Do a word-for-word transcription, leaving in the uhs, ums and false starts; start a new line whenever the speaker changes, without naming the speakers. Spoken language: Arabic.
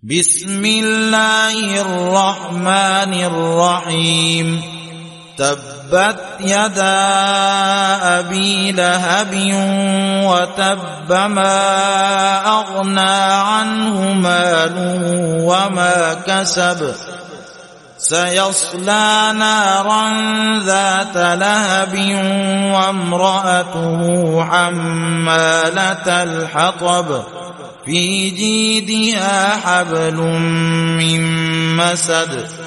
بسم الله الرحمن الرحيم تبت يدا أبي لهب وتب ما أغنى عنه ماله وما كسب سيصلى نارا ذات لهب وامرأته حمالة الحطب في جيدها حبل من مسد